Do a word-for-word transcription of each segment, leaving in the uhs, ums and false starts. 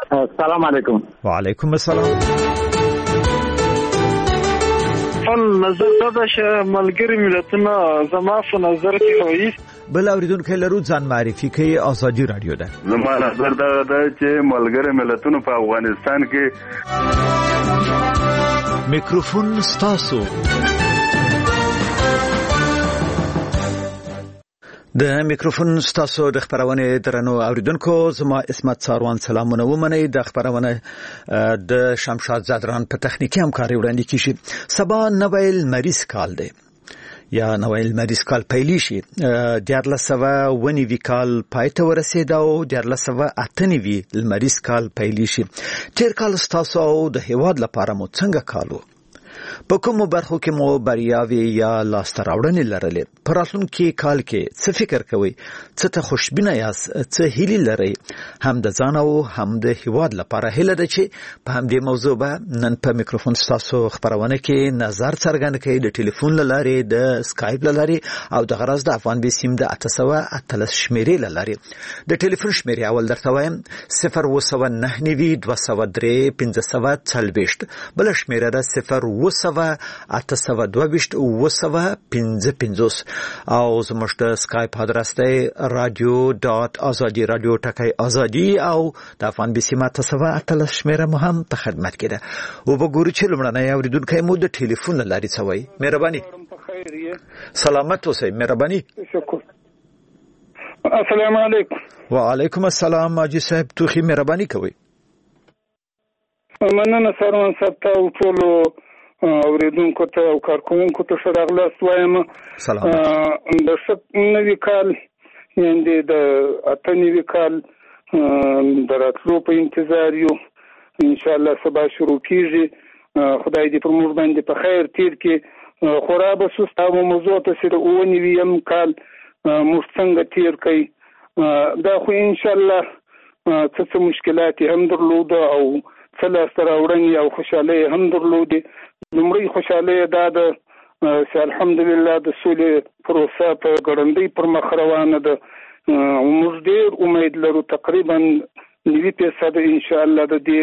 السلام علیکم. وعلیکم السلام. فن نظر دا چې ملګری ملتونه زما په نظر کې وایي بل اوریدونکو لرو ځان معرفي کوي. آزادي رادیو ده. زما نظر دا ده چې ملګری ملتونه په افغانستان کې میکروفون ستاسو. د میکروفون ستاسو د خبرونه درنو اوریدونکو زما اسمت ساروان سلامونه ومنئ. د خبرونه د شمشاد زادران په تخنیکی همکاري وړاندې کیږي. سبا نویل مریض کال دی یا نویل مریض کال پیلی شي. دیارلسوه ونیوي کال پایته ورسېد او دیارلسوه اتنیوي مریض کال پیلی شي. تیر کال ستاسو د هیواد لپاره مو څنګه کالو؟ په کومو برخو کې مو بریاوي یا لاسته راوړنې لرلې؟ په راتلونکي کال کې څه فکر کوئ؟ څه ته خوشبینه یاست؟ څه هیلې لرئ؟ هم د ځان او هم د هیواد لپاره هیله ده چې په همدې موضوع به نن په میکروفون ستاسو خبرونه کې نظر څرګند کړئ. د ټلیفون له لارې، د سکایپ له لارې او د غرض د افغان بي سیم د اته سوه اتلس شمیرې له لارې. د ټلیفون شمیرې اول درته وایم: صفر اوه سوه نهه نوي دوه سوه درې پنځه سوه څلوېښت. بل شمیره ده صفر اوه سوه اته سوه دوه ویشت اوه سوه پنځه پنځوس. او زموږ د سکایپ ادرس دی رادیو ډاټ ازادي رادیو ټکی ازادي او د افغان بي سیم اته سوه اتلس شمیره مو هم په خدمت کې ده. او وګورئ چې لومړنی اوریدونکی مو د ټلیفون له لارې څه وایي. مهرباني. سلامت اوسئ. مهرباني. شکر. السلام علیکم. وعلیکم السلام. حاجی صاحب توخی مهرباني کوئ. مننه سروان صاحب ته او ټولو اوریدونکو ته او کارکوونکو ته ښه راغلاست وایم. سلام. د شپ نوي کال یعنې د اته نوي کال د راتلو په انتظار یو. انشاءالله سبا شروع کیږي. خدای دې پر موږ باندې په خیر تیر کې. خورا به سست او موضوع ته چې د اوه نویم کال موږ څنګه تیر کوي. دا خو انشاءالله څه څه مشکلات هم درلوده او څه لاسته راوړنې او خوشحالۍ هم درلودې. لومړی خوشحالۍ دا ده چې الحمدلله د سولې پروسه په ګړندۍ پر مخ روانه ده. موږ ډېر امید لرو، تقریبا نوي فیصده انشاءالله د دې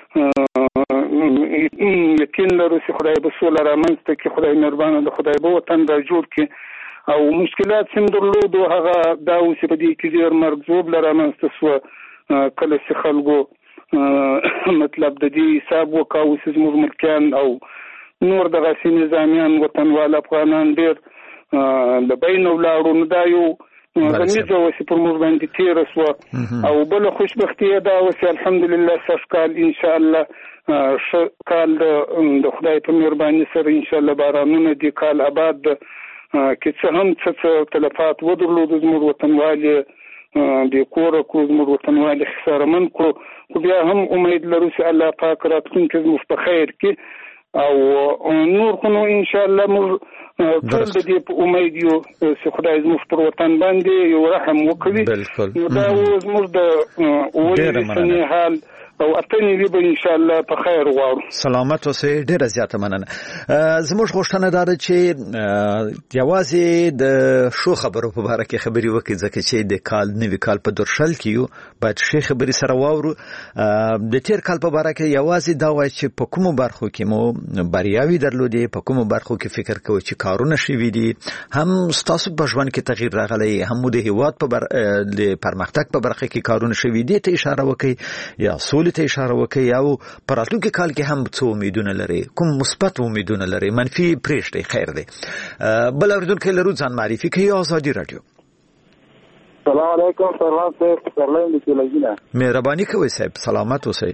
یقین لرو چې خدای به سوله رامنځته کړي. خدای مهربانه ده، خدای به وطن را جوړ کړي. او مشکلات چې هم درلودو هغه دا و چې په دې کې ډېر مرګ ژوبله رامنځته شوه. کله چې خلکو مطلب د دې حساب وکاو چې زموږ ملکیان او نور دغسې نظامیان وطنوال افغانان ډېر د بین ولاړو. نو دا یو غمیزه وه چې پر موږ باندې تېره شوه. او بله خوشبختي یې دا وه چې الحمدلله سږ کال انشاءالله ښه کال د خدای په مهرباني سره انشاءالله بارانونه دې کال آباد ده. که څه هم څه څه تلفات ودرلودو زموږ وطنوال یې بې کوره کړو، زموږ وطنوال یې خسارمند کړو، خو بیا هم امید لرو چې الله پاک راتلونکي زموږ په خیر کې. او نور خو نو انشاءالله موږ ټول د دې په امید یو چې خدای زموږ پر وطن باندې یو رحم وکړي. نو دا زموږ د اووه سنې حال او اتنې به ان شاء الله په خیر غواړو. سلامت اوسئ. ډیره زیاته مننه. زموږ غوښتنه دا ده چې یوازې د شو خبرو په اړه کې خبرې وکړي، ځکه چې د کال نوي کال په درشل کې یو باید شي خبرې سره واورو. د تیر کال په اړه کې یوازې دا وایي چې په کومو برخو کې مو بریاوي درلودې، په کومو برخو کې فکر کوئ چې کارونه شوي دي، هم ستاسو په ژوند کې تغییر راغلی، هم د هیواد په بر... د پرمختګ په برخه کې کارونه شوي دي ته اشاره وکړئ یا سولې ته اشاره وکړئ. او په راتلونکي کال کې هم څه امیدونه لرئ؟ کوم مثبت امیدونه لرئ؟ منفي پرېږدئ، خیر دی. بل اوریدونکی لرو، ځان معرفي کوي. ازادي رادیو. سلام علیکم. سروان صاحب سرلایم د کلګینه. مهرباني کوئ صاحب. سلامت اوسئ.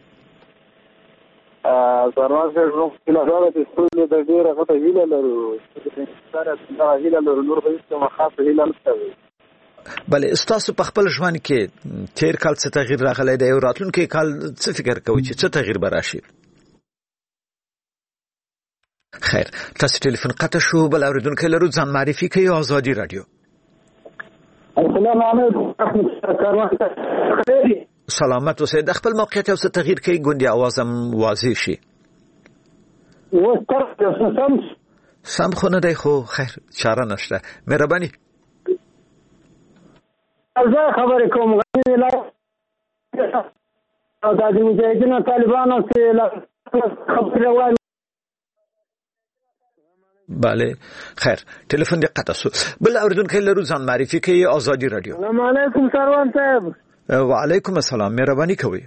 سروان صاحب نو کله د سولې د ډیره غټه هیله لرو. سره دا هیله لرو، نور هیڅ کومه خاصه هیله نشته. بله، ستاسو په خپل ژوند کې تیر کال څه تغییر راغلی دی او راتلونکی کال څه فکر کوئ چې څه تغییر به راشي؟ خیر، تاسو ټلیفون قطع شو. بل اوریدونکی لرو، ځان معرفي کوي. ازادي رادیو. السلام علیکم. سلامت اوسئ. د خپل موقعیت او څه تغییر کوي، ګوندې اواز هم واضح شي. سم خو نه دی، خو خیر چاره نشته. مهرباني. زه خبرې کوم. او د مجاهدینو طالبانو سره خبرې روانې. بله خیر ټلیفون دې قطع شو. بل اوریدونکو لرو ځان معرفي کوي آزادي رادیو. السلام علیکم سروان صاحب. وعلیکم السلام مهرباني کوي.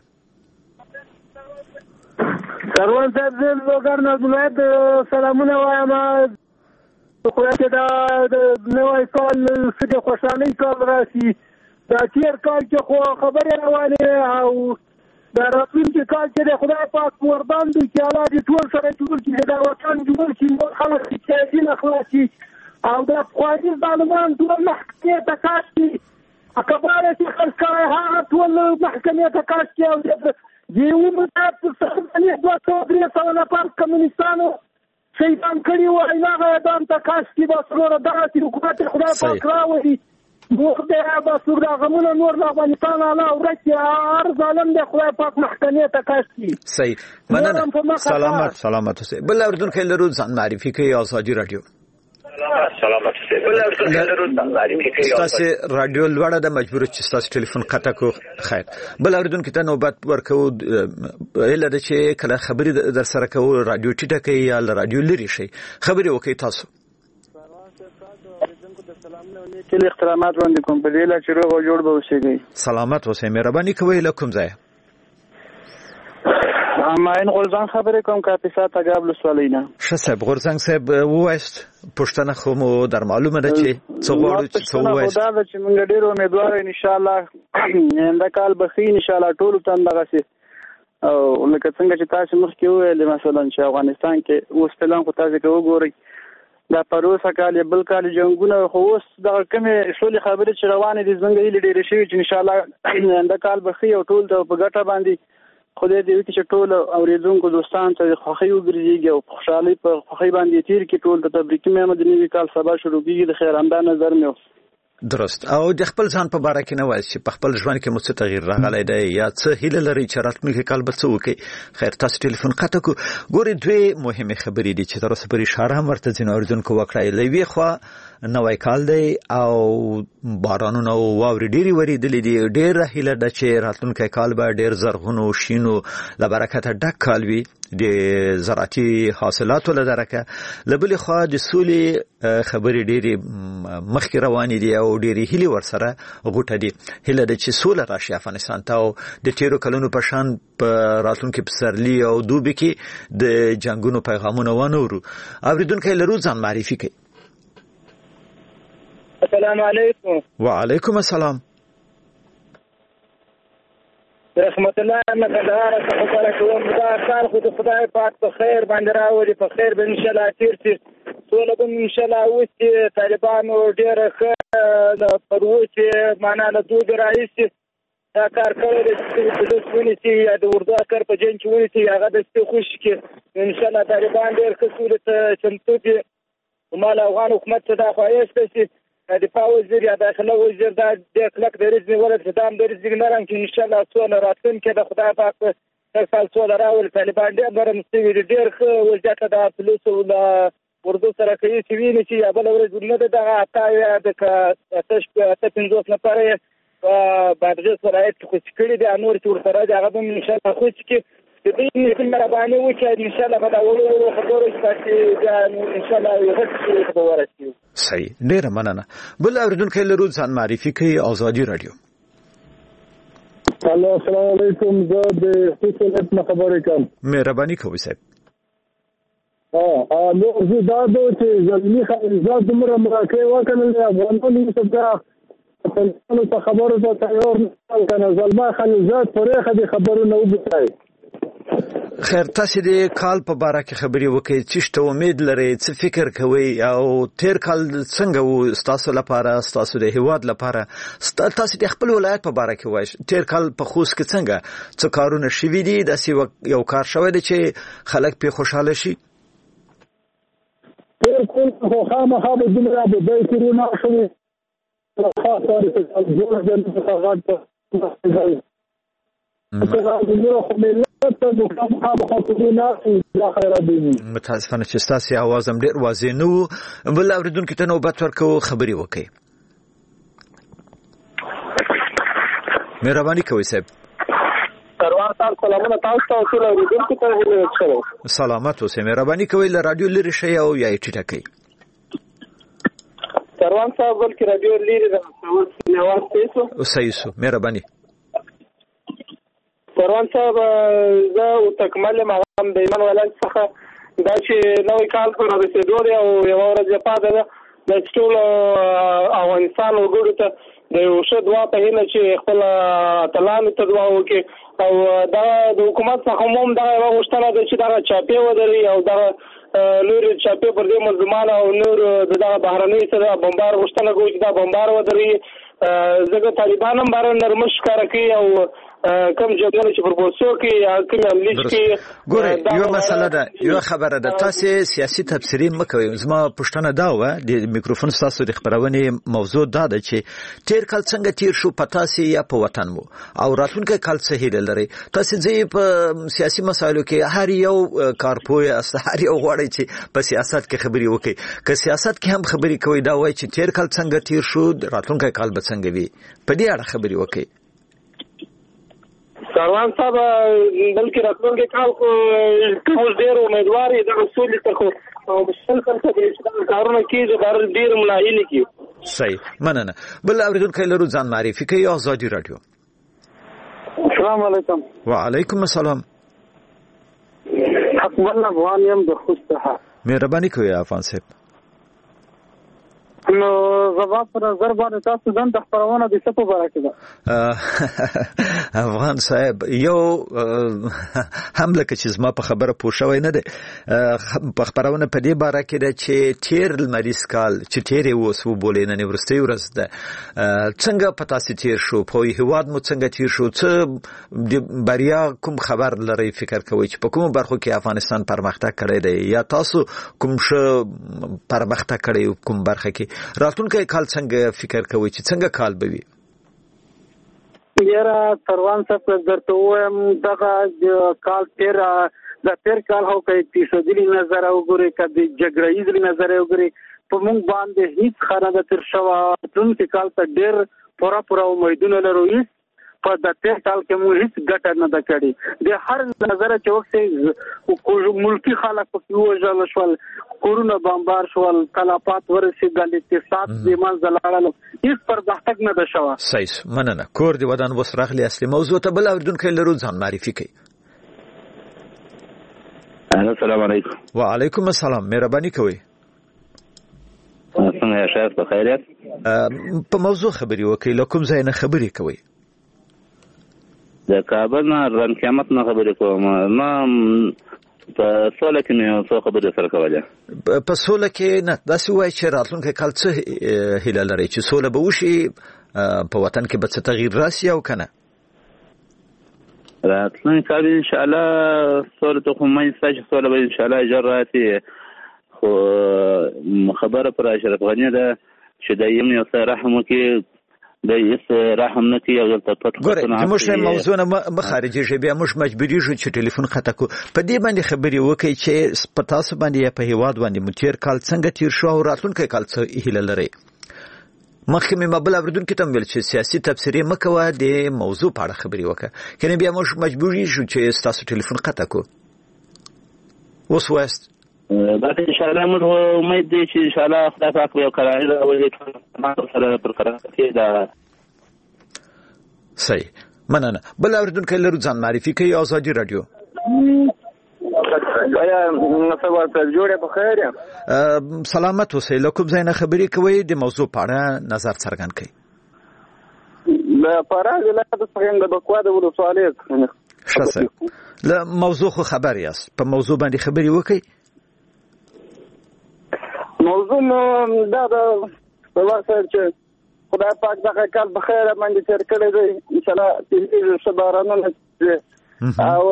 سروان صاحب زه لوګر نه ولایت سلامونه وایم. خو چې دا نوې کال څه خوشحالي کال راشي دا تیر کال کې خو خبرې روانې او دا راتلونکي کال چې خدای پاک ورباندې چې الله دې ټول سره جوړ کړي دا وطن جوړ کړي خلک چې دین اخلاصي او دا قواعد ظالمان ټول محکمې ته کاشي اکبره چې خلک هغه ټول محکمې ته کاشي او دیونه تاسو څنګه نه دوه څو سو نفر کمونستانو شیطان کړي و هغه دام ته کاشي بس نور دغه حکومت خدای پاک راوړي موږ به تاسو دا غمونه نور د افغانستان علا ورته هر ظالم د خدای پاک محکمې ته کاشي. صحیح مننه. سلامت سلامت اوسئ. بل اردن کې لرو ځان معرفي کوي آزادي رادیو. سلامت اوسئ. بل اردن کې لرو ځان معرفي کوي. تاسو رادیو لوړه د مجبور چې تاسو ټلیفون قطع کو. خیر بل اردن کې ته نوبت ورکو اله د چې کله خبرې در سره کو رادیو ټیټه کوي یا رادیو لري شي خبرې وکي تاسو. ټول احترامات وړاندې کوم په دې لا چې روغ او جوړ به اوسئ. سلامت اوسئ مهرباني کوئ له کوم ځای؟ ماین غورځنګ خبرې کوم کاپیسا تګاب لسوالینا. ښه صاحب غورځنګ صاحب وایست پښتنه خو مو در معلومه ده چې څه غواړو چې څه وایست. دا چې موږ ډیر امیدوار ان شاء الله انده کال بخي ان شاء الله ټول تن دغه سي او لکه څنګه چې تاسو مخکې ویل مثلا چې افغانستان کې اوس پلان خو تاسو کې وګورئ دا پروسه کال بل کال جنگونه خو اوس د کومې شولې خبرې چې روانې دي زمونږ هیله ډېرې شوي چې ان شاء الله انده کال بخي او ټول د په ګټه باندې خدای دې وکړي چې ټول اورېدونکو دوستان ته خوښي وګرځېږي او خوشحالي په خوښۍ باندې تیر کړي ټول ته تبریکي مې د نوي کال سبا شروع کېږي د خیر همدا نظر مې درست. او د خپل ځان په باره کې نه وایي چې په خپل ژوند کې مو څه تغییر راغلی دی یا څه هیله لري چې راتلونکي کال به څه وکړي. خیر تاسو ټلیفون قطع کو. ګورې دوی مهمه خبرې دي چې تر اوسه پورې اشاره هم ورته ځینو اورېدونکو وکړه. له یوې خوا نوی کال دی او بارانونه او واورې ډېرې ورېدلې دي. ډېره هیله ده چې راتلونکی کال به ډېر زرغونو شینو له برکته ډک کال وي د زراعتي حاصلاتو له درکه. له بلې خوا د سولې خبرې ډېرې مخکې روانې دي او ډېرې هیلې ورسره غوټه دي. هیله ده چې سوله راشي افغانستان ته او د تیرو کلونو په شان په راتلونکي پسرلي او دوبي کې د جنګونو پیغامونه ونه ورو. اورېدونکی لرو ځان معرفي کوي. السلام علیکم. وعلیکم السلام. رحمت الله مقدار څخه خبره کوم دا کار خو د خدای پاک په خیر باندې راوړي په خیر به ان شاء الله تیر شي ټول به ان شاء الله اوس طالبانو ډېر ښه د پروسې معنا له دوی راځي دا کار کوي چې د سونی سي یا د اردو کار په جن کې ونی سي هغه د څه خوش کې ان شاء الله طالبان ډېر ښه صورت چمتو دي ومال افغان حکومت ته دا خوایسته شي دفاع وزیر یا داخله وزیر دا د کلک د رزمي ولر خدام د رزمي نرم کې ان شاء الله څو راتلون کې د خدای پاک په سال څو راول طالبان ډېر نرم سوي ډېر ښه وضعیت د فلوس او د اردو سره کوي چې ویني چې یا بل ورځ نه دغه اتا یا د تاسو په پنځوس نفر باندې سرایت کې خوش کړي دي انور چې ورسره دغه به ان شاء الله خوش کې د دې په مهرباني وکړي ان شاء الله به دا ورو خبرو چې ان شاء الله یو څه خبره شي. صحیح ډیره مننه. بل اوریدونکو لرو ځان معرفي کوي آزادي رادیو. السلام علیکم زه د حکومت نه خبرې کوم. مهرباني کوئ صاحب. اه نو زه دا چې زلمی خالزات دمر مراکې وکړل افغانانو ته په څه خبرو ته تیار نه کنه زلما خالزات پرې خدي خبرو نه وبتای. خیر تاسو د کال په باره کې خبرې وکړئ چې څه امید لرئ څه فکر کوئ او تیر کال څنګه وو ستاسو لپاره ستاسو د هیواد لپاره تاسو د خپل ولایت په باره کې وایئ تیر کال په خوست کې څنګه څه کارونه شوي دي داسې یو کار شوی دی چې خلک پې خوشحاله شي. تیر کال خو خامخا به دومره به دی کورونه شوي خاص کار جوړ جن متاسفانه چې ستاسو आवाज هم ډیر واضح نه وو. بل اوریدونکو ته نوبت ورکو خبري وکړي. مهرباني کوئ صاحب. تاسو سلامونه تاسو ته ټول اوریدونکو ته ویل سلامات اوسئ مهرباني کوئ له رادیو لري شئ او یا ټیټه کړئ سروان صاحب بلکې رادیو لري د نواز تاسو صحیح سو مهرباني سروان صاحب زه او تکمل مغام د ایمان ولایت څخه دا چې نوې کال پر رسیدو دی او یو ورځ پاتې ده د ټول افغانستان وګړو ته د یو ښه دعا په هیله چې خپل اتلانو ته دعا وکړي او دا د حکومت څخه هم دا یو غوښتنه ده چې دا چاپې ودري او دا نور چاپې پر دې مظلومان او نور دغه بهرنۍ سره بمبار غوښتنه کوي چې دا بمبار ودري زګ طالبان هم بار نرمش کار کوي او کوم جګړه چې پر پوسو کې یا کوم املیج کې ګوره یو مسله ده یو خبره ده تاسو سیاسي تفسیری مکوئ زما پښتنه دا و د میکروفون تاسو د خبرونه موضوع دا ده چې تیر کال څنګه تیر شو پتاسي یا په وطن مو او راتلونکي کال څه هیله لري تاسو ځې په سیاسي مسایلو کې هر یو کارپوی اس هر یو غواړي چې په سیاست کې خبري وکړي که سیاست کې هم خبري کوي دا وایي چې تیر کال څنګه تیر شو راتلونکي کال به څنګه وي په دې اړه خبري وکړي سروان صاحب بلکې راتلونکي کال خو ټول ډېر امیدوار دي د رسول ته خو او مسلسل څه کارونه کیږي بار ډېر ملایلی کی صحیح مننه بل اوریدونکو لرو ځان معرفي کوي آزادي رادیو السلام علیکم وعلیکم السلام حق الله افغان يم د خوسته مهرباني کوي افغان صاحب نو زما پر نظر باندې تاسو دن د خبرونه د څه په اړه کې افغان صاحب یو هم لکه چې زما په خبره پوه شوی نه دی په خبرونه په دې باره کې ده چې تیر لمریز کال چې تیر اوس وبولې نه ورستي ورځ ده څنګه پتا سي تیر شو په هیواد مو څنګه تیر شو څه د بریا کوم خبر لري فکر کوي چې په کوم برخو کې افغانستان پرمختګ کړی دی یا تاسو کوم څه پرمختګ کړی کوم برخه کې راتلونکي کال څنګه فکر کوي چې څنګه کال به وي یاره سروان صاحب درته وایم دغه کال تیر د تیر کال هو کوي فیصدي نظر وګوري کدي جګړې نظر وګوري په موږ باندې هیڅ خانه د تر شو راتلونکي کال ته ډېر پورا پورا امیدونه لرو په د تیر کال کې موږ هیڅ ګټه نه ده کړې د هر نظر چې وخت ملکی خلک په وژل شول کورونه بمبار شول تلفات ورسېدل اقتصاد د منځ لاړل هیڅ پرمختګ نه ده شوی صحیح مننه کور دی ودان وسرغلی اصلي موضوع ته بل اوریدونکو لرو ځان معرفي کوي السلام علیکم وعلیکم السلام مهرباني کوي څنګه یاست په خیریت په موضوع خبري وکړئ له کوم ځای نه خبري کوي د کابل نه رن قیامت نه خبرې کوم ما په سوله کې نه څه خبرې سره کوله په سوله کې نه داسې وایي چې راتلونکي کال څه هیله لري چې سوله به وشي په وطن کې به څه تغییر راشي او کنه راتلونکي کال ان شاء الله سوله ته خو مې ساج سوله به ان شاء الله جراتي خو خبره پر اشرف غنی ده چې دایم یو سره رحم وکي د یس رحم نه کوي او دلته پټ ګوره موږ موضوع نه مخارجي شي بیا موږ مجبوري شو چې ټلیفون خطا کو په دې باندې خبري وکړي چې په تاسو باندې په هیواد باندې متیر کال څنګه تیر شو او راتلونکي کال څه هیله لري مخکې مې مبل اوریدونکو ته ویل چې سیاسي تفسیری مکوه د موضوع په اړه خبري وکړه کنه بیا موږ مجبوري شو چې تاسو ټلیفون خطا کو اوس وست دا ان شاء الله موږ امید دي چې ان شاء الله خدای پاک به قرار راوړي ما سره پر قرار کې دا صحیح مننه بل اوریدونکو لرو ځان معرفي کوي آزادي رادیو آیا نصوار ته جوړه په خیر سلامت اوسئ له کوم ځای نه خبري کوي د موضوع په اړه نظر څرګند کړئ لا فراغ لا د څنګه د قواده ولسوالۍ شاسه له موضوع خو خبر یاست په موضوع باندې خبري وکړئ موضوع دا د ورسره چې خدای پاک دغه کال بخیر باندې تیر کړی دی ان شاء الله چې شبارانه او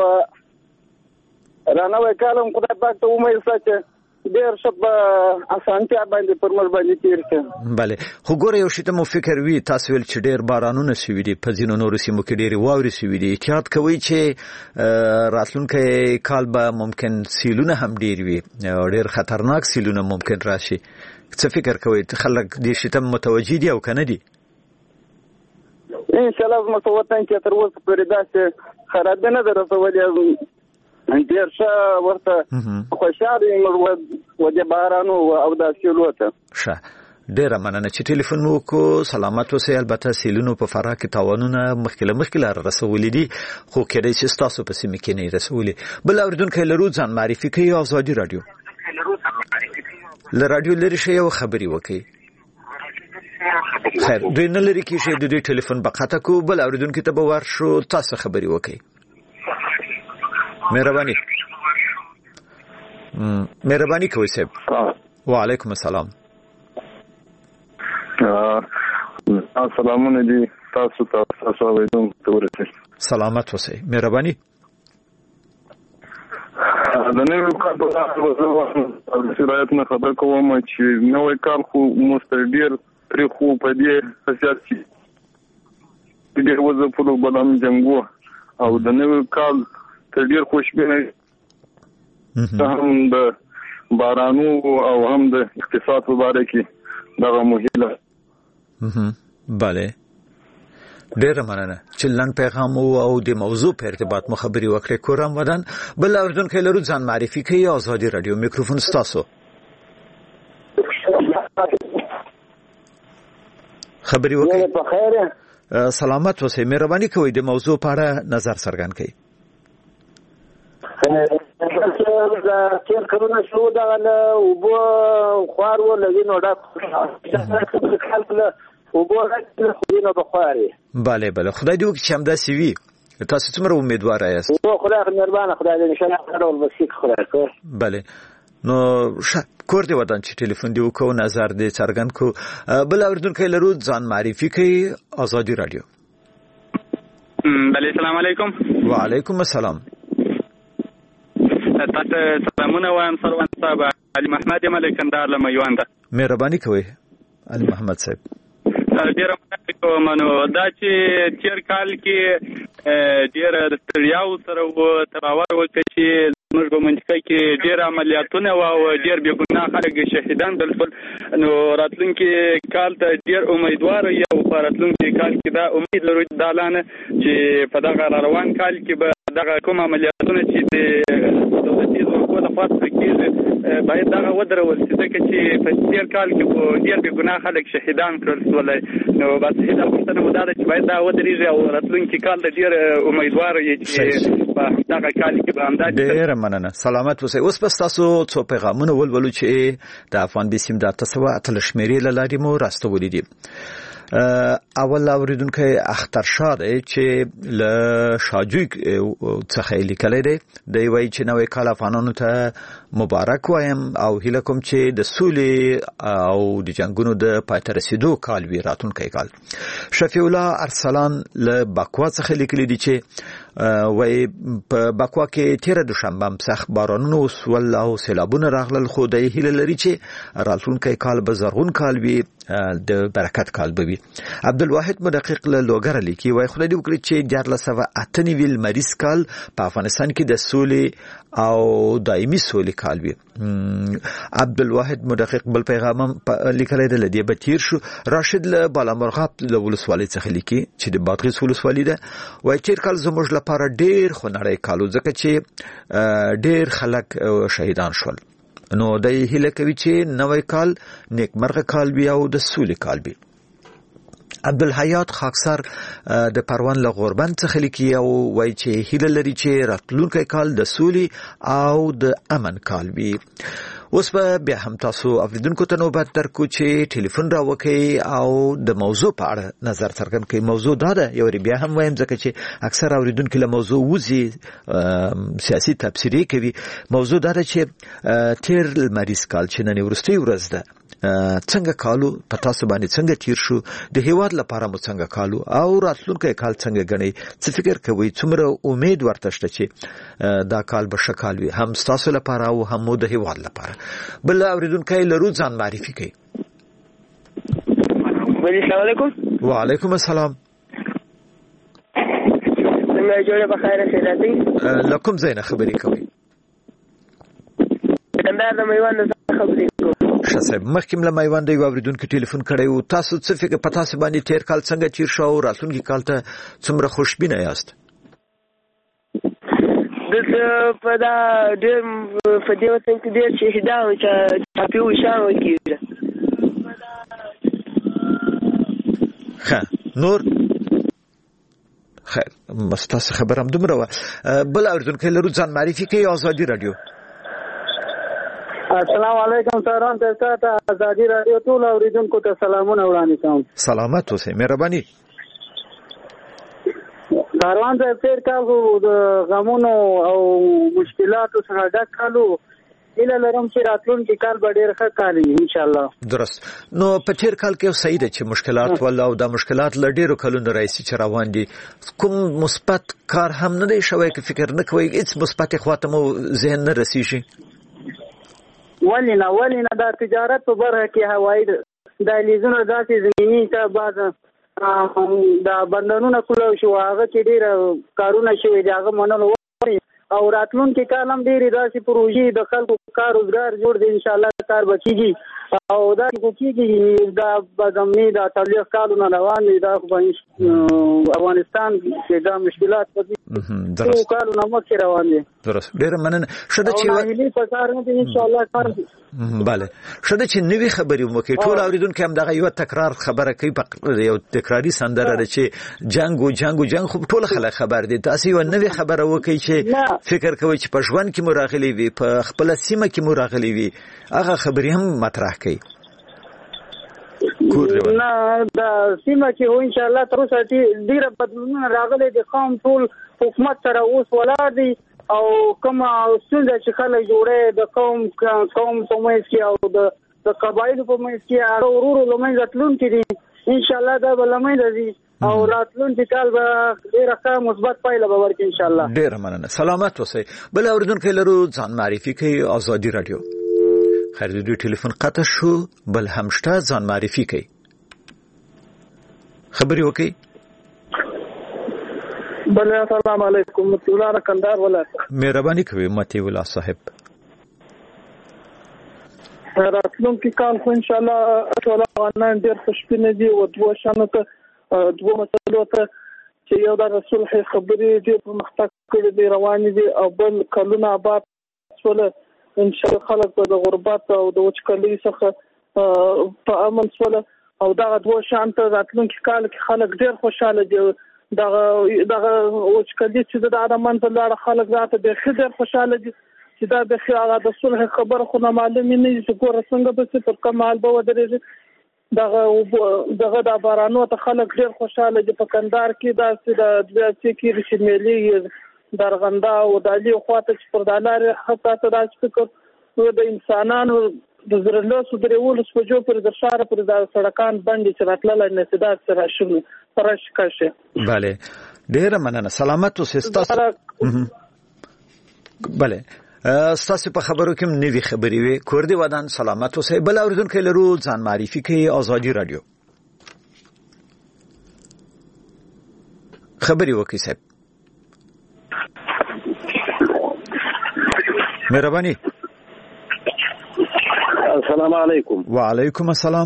رانه وکالم خدای پاک ته امید ساتي ډیر شپ اسانتیا باندې پر مر باندې تیر شه bale خو ګوره یو شی ته مو فکر وی تاسو ول چې ډیر بارانونه سوي دي په ځینو نورو سیمو کې ډیر واوري سوي دي احتیاط کوئ چې راتلونکي کال به ممکن سیلونه هم ډیر وي ډیر خطرناک سیلونه ممکن راشي څه فکر کوئ خلک دې شي ته متوجي دي او کنه دي ان شاء الله متوتن کې تر اوسه پرې داسې خرابې نه ده رسولې ډېر ښه ورته خوشحاله یم و د بارانو او دا سیلو ته ښه ډیره مننه چې ټلیفون مو وکړو سلامت اوسئ البته سیلونو په فراه کې تاوانونه مخکې له مخکې لاره رسولي دي خو کېدای شي ستاسو په سیمه کې نه رسولي بل اورېدونکی لرو ځان معرفي کوي ازادي رادیو له رادیو لرې شئ او خبرې وکړئ خیر دوی نه لرې کېږي د دوی ټلیفون به قطع کړو بل اورېدونکي ته به ورشو تاسو خبرې وکړئ مهرباني مهرباني کوئ صاحب وعلیکم السلام سلامونه دي تاسو ته تاسو اوریدونکو ته ورسېږي سلامت اوسئ مهرباني د نوي کال په اړه د شرایط نه خبر کوم چې نوی کال خو مستډیر پرې خو په دې خاصیت چې ډېر وظیفو بدن جنګو او د نوي کال تر ډېر خوشبینه هم د بارانو او هم د اقتصاد په باره کې دغه مهمه بله ډیره مننه چې لنډ پیغام او د موضوع په ارتباط مو خبرې وکړې کورم ودان بل اورېدونکی لرو ځان معرفي کوي ازادي رادیو میکروفون ستاسو خبرې وکړئ په خیر سلامت اوسئ مهرباني کوئ د موضوع په اړه نظر څرګند کړئ تیر کلونه شو دغه له اوبو خوار و لګي نو ډاک اوبو راځي خو دې نه بخاري bale bale خدای دې وکړي چې همداسې وي تاسو څومره امیدوار یاست او خدای مهربانه خدای دې ان شاء الله ډول بسیک خدای کو bale نو کور دې ودان چې ټلیفون دې وکړو نظر دې څرګند کو بل اورېدونکی لرو ځان معرفي کوي ازادي رادیو bale السلام علیکم وعلیکم السلام تاسو سلامونه وایم سروان صاحب علي محمد یم له کندهار له میوند مهرباني کوئ علي محمد صاحب ډیره مننه کوم نو دا چې تیر کال کې ډیره د ستړیاو سره و تراور وکړي چې موږ په منځ کې ډیر عملیاتونه او ډیر بې ګناه خلک شهیدان دل نو راتلونکي کال ته ډیر امیدوار یو راتلونکي کال کې دا امید لرو دالانه چې په دغه روان کال کې به دغه کوم عملیاتونه چې د دولتي ځواکونو د خاص کېږي باید دغه ودرول شي ځکه چې په تیر کال کې ډیر بې ګناه خلک شهیدان کړل شول نو بس هیڅ پښتنه مو دا چې باید دا ودرېږي او راتلونکي کال د ډیر امیدوار یې چې په دغه کال کې به همدا ډیر مننه سلامت اوسئ اوس بس تاسو څو پیغامونه ولولو چې د افغان بسیم د تاسو اتل شمیرې لاله مو راستولې دي اول اوریدونکو اختر شاد چې ل شاجوی څخه لیکلې ده دی وایي چې نوې کال افغانانو ته مبارک وایم او هیله کوم چې د سولې او د جنگونو د پاتې رسیدو کال وی راتونکي کال شفیع الله ارسلان ل باکوا څخه لیکلې دي چې وایي په باکوا کې تیر دوشنبه هم سخت بارانونه وسول او سیلابونه راغلل خو د هیله لري چې راتونکي کال به زرغون کال وي د برکت کال به وي عبدالواحد مدقق له لوګر لیکي وایي خدای دې وکړي چې دیارلس سوه اته نوي لمریز کال په افغانستان کې د سولې او دایمي سولې کال وي عبدالواحد مدقق بل پیغام لیکلی دی لدی به تیر شو راشد له بالامرغاب له ولسوالۍ څخه لیکي چې د بادغیس ولسوالۍ ده وایي تیر کال زموږ لپاره ډیر خونړی کال و ځکه چې ډیر خلک شهیدان شول نو د هیله کوي چې نوې کال نیکمرغه کال وي او د سولې کال وي عبدالحیات خاکسر د پروان له غوربند څخه لیکي او وایي چې هیله لري چې راتلونکی کال د سولې او د امن کال وي اوس به بیا هم تاسو اوریدونکو ته نوبت درکو چې ټلیفون راوکړئ او د موضوع په اړه نظر څرګند کړئ موضوع دا ده یو بیا هم وایم ځکه چې اکثر اوریدونکو له موضوع وځي سیاسي تبصرې کوي موضوع دا ده چې تیر لمریز کال چې نن وروستۍ ورځ ده څنګه کالو په تاسو باندې څنګه تیر شو د هیواد لپاره مو څنګه کالو او راتلونکی کال څنګه غنئ څه فکر کوئ څومره امید ورته شته چې دا کال به ښه کال وي هم تاسو لپاره او هم د هیواد لپاره بل اوریدونکی لرو ځان معرفي کړئ السلام علیکم وعلیکم السلام څنګه جوړه بخیر سیداتي لکم زین خبرې کوي کندهار د میوند څخه خبرې کوم شاسب مخکیم له میوند یو اوریدونکو ټلیفون کړی او تاسو څه فکر پتا سه باندې تیر کال څنګه چیر شو او راتلونکي کال ته څومره خوشبینه یاست دلته په دا ډېر په دې وطن کې ډېر شهیدان چې ټاپي وشان وکړي. ښه نور خیر مستاسو خبرم دومره و. بل اوریدونکو لرو ځان معرفي کوي. آزادي رادیو. السلام علیکم سلام ته آزادي رادیو ټول اوریدونکو ته سلامونه وړاندې کوم. سلامت اوسئ مهرباني. کاروان ته تیر کال د غمونو او مشکلاتو څخه ډک کالو هیله لرم چې راتلونکي کال به ډېر ښه کال وي ان شاء الله. درست. نو په تیر کال کې صحیح ده چې مشکلات ول او د مشکلات ل ډېرو کلونو راځي چې روان دي. کوم مثبت کار هم نه دی شوی که فکر نه کوئ هیڅ مثبت خواته مو ذهن نه رسیږي؟ ولې نه ولې نه د تجارت په برخه کې هوایي دهلیزونه داسې زمینی ته بعض د بندرونو کولو شو هغه چې ډېر کارونه شوي دي هغه منلو او راتلونکي کال هم ډېرې داسې پروژې د خلکو کار روزګار جوړ دی ان شاء الله کار به کېږي او دا کېږي دا به زمینې د څلوېښت کالونه روان دي دا خو افغانستان کې دا مشکلات په څو کالونه مخکې روان دي. درست. ډېره مننه. ښه ده چې ناهیلي په کار نه دي ان شاء الله کار بله ښه ده چې نوې خبرې وکړي. ټول اوریدونکي هم دغه یوه تکرار خبره کوي په یو تکراري سندره ده چې جنګ و جنګ و جنګ خو ټول خلک خبر دي. تاسو یوه نوې خبره وکړئ چې فکر کوئ چې په ژوند کې مو راغلي وي په خپله سیمه کې مو راغلي وي هغه خبرې هم مطرح کړئ. نه د سیمه کې هو ان شاء الله تر اوسه ډېر بدلونونه راغلي دي. قوم ټول حکومت سره اوس ولاړ دي او کوم ستونزه چې خلک جوړي د قوم قوم په منځ کې او د د قبایلو په منځ کې هغه ورورو لمنځه تلونکي دي ان شاء الله دا به لمنځه ځي او راتلونکي کال به ډېره ښه مثبت پایله به ورکړي ان شاء الله. ډېره مننه. سلامت اوسئ. بل اوریدونکي لرو ځان معرفي کوي. آزادي رادیو. خیر د دوی ټلیفون قطع شو. بل هم شته ځان معرفي کوي. خبري وکي. بل السلام علیکم متی الله کندهار ولایت. مهرباني کوي متی الله صاحب. راتلونکي کال خو ان شاء الله ټول افغانان ډېر خوشبینه دي او دوه شانو ته دوه مسلو ته چې یو د رسول خبرې دې په مختک کړي دي روان دي او بل کلونه آباد سول ان شاء الله خلک په د غربت او د وچکلۍ څخه په امن سول او دا دوه شان ته راتلونکي کال کې خلک ډېر خوشاله دي. دغه دغه وچکلۍ چې د ارمان په لاره خلک راته د خیر خوشاله دي چې دا د هغه د صلح خبر خو نه معلومه نه چې ګوره څنګه به په کمال به ودرېږي. دغه دغه د بارانو ته خلک ډېر خوشاله دي. په کندهار کې داسې د داسې کې رشمېلي درغنده او د علي خواته چې پر دلارې حتی ته داسې فکر د انسانانو د زر له سودرېولو سپجو پر د ښار پر د سړکان باندې چې راتلل نه سدا سره شنو پرش کشه. بله ډېره مننه. سلامت اوسئ. ستاسو بله ستاسو په خبرو کې نوې خبرې وي. کوردی ودان سلامت اوسئ. بل اوریدونکي لرو ځان معرفي کوي. آزادي رادیو. خبري وکړئ صاحب. مهرباني. السلام علیکم. وعلیکم السلام.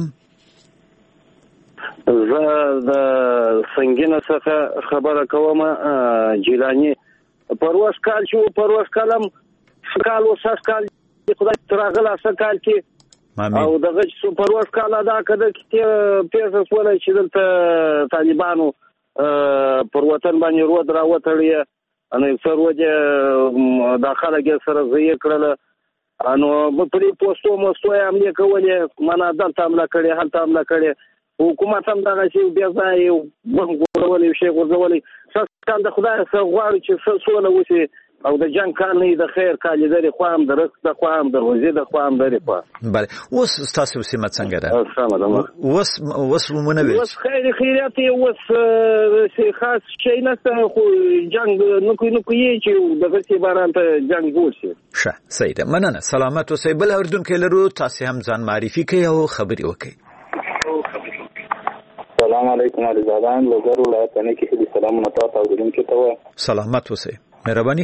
زه د سنگینه څخه خبره کوم. جیلانی پرواز کال شو پرواز کالم کال وساس کال خدای ترغله سکال کې او دغه چې پرواز کال ادا کړه چې پیسې سولای چې دلته طالبانو پر وطن باندې رو درا وټړی ان سروجه داخله کې سره زی کړل انو په پری پوسټو مو سوې عملي کولې معنا دلته عمله کړي هلته عمله کړي حکومت هم دغه شی بیا ځای وګورولې شي ورزولې سکه د خدای سره غواړي چې سوله وشي او د جنگ کار نه د خیر کال لري خو هم د رزق د خو هم د روزي د خو هم لري خو. بله اوس تاسو سیمه څنګه ده؟ سلام. اوس اوس مونږ اوس خیر خیرات اوس شي خاص شي نه خو جنگ نو کوي نو کوي چې دغه سی باران ته جنگ وشي. ښه صحیح ده. مننه. سلامت اوسئ. بل اوریدونکي لرو تاسو هم ځان معرفي کوي او خبري وکړئ. السلام علیکم علی زادان لوګر ولایت نه کې دې سلامونه تاسو اوریدونکو ته. سلامت اوسئ. مهرباني.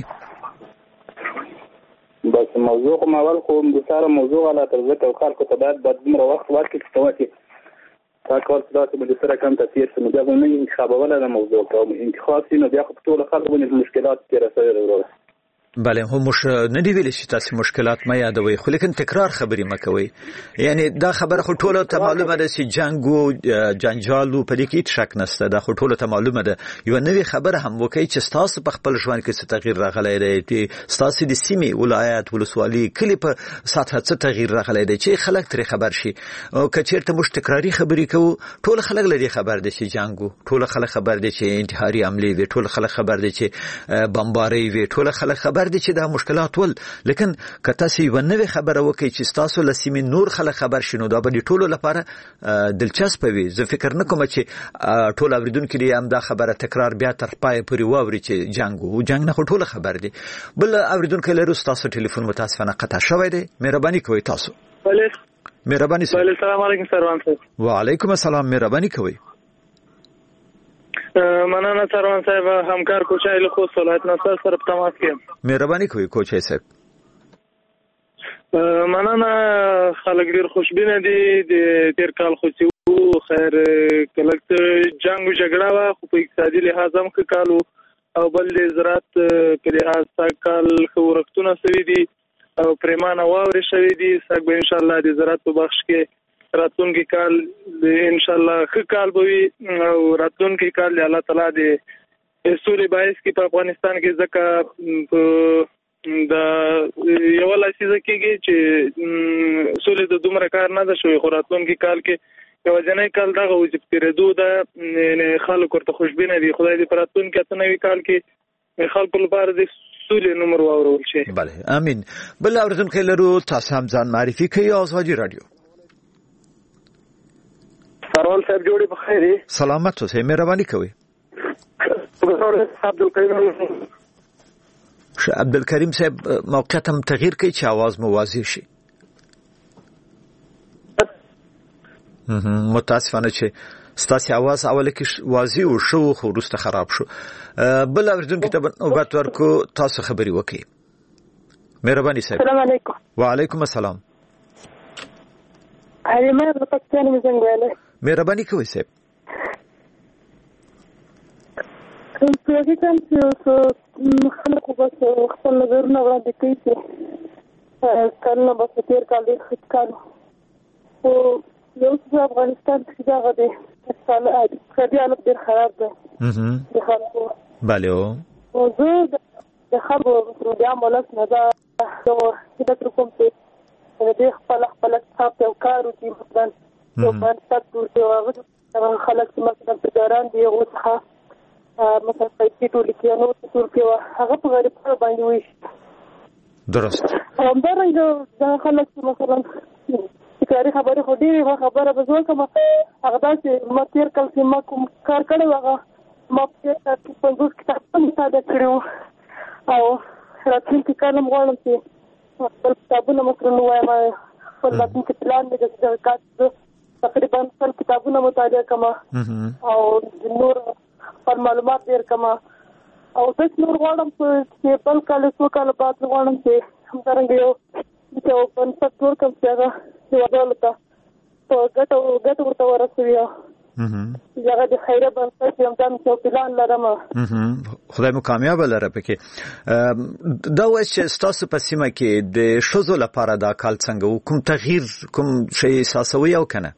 بس موضوع کوم اول خو د ساره موضوع غلا تر ځکه او خلکو ته باید بدمره وخت ورکړي چې توګه تا کول څه د سره کم تاثیر څه بیا نه انتخاب ولا د موضوع کوم انتخاب سینو بیا خو ټول خلکو باندې مشکلات کې راځي وروسته. بله هم مش نه دی ویل چې تاسو مشکلات ما یادوي خو لیکن تکرار خبرې مکوي یعنی دا خبره خو ټوله ته معلومه ده چې جنگ او جنجال په دې کې شک نشته دا خو ټوله ته معلومه ده یو نوې خبره هم وکړي چې تاسو په خپل ژوند کې څه تغییر راغلی دی تاسو د سیمې ولایت ولسوالۍ کلی په سطح څه تغییر راغلی دی چې خلک ترې خبر شي او کچېرته مش تکراری خبرې کوو ټول خلک لري خبر دي چې جنگ ټول خلک خبر دي چې انتحاري عملي وي ټول خلک خبر دي چې بمباري وي ټول خلک خبر دي چې دا مشکلات ول لیکن کته سی ونوي خبره وکي چې تاسو لسیمې نور خلک خبر شینو دا به ټولو لپاره دلچسپ وي زه فکر نه کوم چې ټول اوریدونکو لري هم دا خبره تکرار بیا تر پای پورې واوري چې جنگ او جنگ نه ټول خبر دي بل اوریدونکو لري تاسو ټلیفون متاسفانه قطع شوی دی مهرباني کوئ تاسو بله مهرباني بله السلام علیکم سروان صاحب وعلیکم السلام مهرباني کوئ مننه سروان صاحب همکار کوچای له خو صلاحیت نصر سره په تماس کې مهرباني کوئ کوچای صاحب مننه خلک ډیر خوشبینه دي د تیر کال خو چې خیر کلک جنگ او جګړه وا خو په اقتصادي لحاظ هم ښه کال او بل د زراعت په لحاظ تا کال خو ورښتونه سوي دي او پریمانه واوري شوي دي سګ به ان شاء الله د زراعت په بخش کې راتلونکي کال ان شاء الله ښه کال به وي او راتلونکي کال الله تعالی د سولې باعث کې په افغانستان کې ځکه د یو لاسیزه کېږي چې سولې د دومره کار نه ده شوی خو راتلونکي کال کې یو ځنې کال دغه وجب تیرېدو ده خلک ورته خوشبینه دي خدای دې په راتلونکي اته نوي کال کې خلکو لپاره د سولې نمبر واورول شي بله امین بل اوریدونکو لرو تاسو هم ځان معرفي کوي ازادي رادیو سروان صاحب جوړې په خیر سلامت اوسئ مهرباني کوئ عبدالکریم عبدالکریم صاحب موقعیت هم تغییر کوي چې आवाज مو واضح شي متاسفانه چې ستاسو आवाज اوله کې واضح او شو خو وروسته خراب شو بل اوریدونکو ته نوبت ورکو تاسو خبري وکړئ مهرباني صاحب السلام علیکم وعلیکم السلام علماء د پاکستان مزنګواله مهرباني کوئ صاحب په دې کې چې خلکو بس خپل نظرونه وړاندې کوي چې کله به تیر کال د کال او یو څه افغانستان کې دا غوډه سال اقتصادي حالت ډېر خراب ده د خلکو bale o او زه د خلکو د عملت نه دا چې د کوم څه د خپل خپل ثابت او کارو کې مثلا یو باندې تاسو هغه خلک چې مثلا په دوران دی او څه مثلا په ټول کې نو ټول کې هغه په غریب باندې وي درست همدارنګه دا خلک چې مثلا کاری خبره خو ډیره خبره به زه کوم هغه چې ما تیر کال چې ما کوم کار کړی هغه ما په پنځوس کتابونه مطالعه کړو او راتلونکي کال هم غواړم چې خپل کتابونه مثلا وایم خپل راتلونکي پلان مې د کار تقریبا خپل کتابونه مطالعه کوم او نور خپل معلومات ډیر کوم او د نور غواړم چې بل کال څو کال بعد غواړم چې همدارنګه یو چې په پټور کوم څنګه یو ډول ته ګټو ګټو ورته ورسوي هغه د خیره باندې چې هم دا څو پلان لرم خدای مو کامیاب لره پکې دا وایي چې تاسو په سیمه کې د شوزو لپاره دا کال څنګه کوم تغییر کوم شی اساسوي او کنه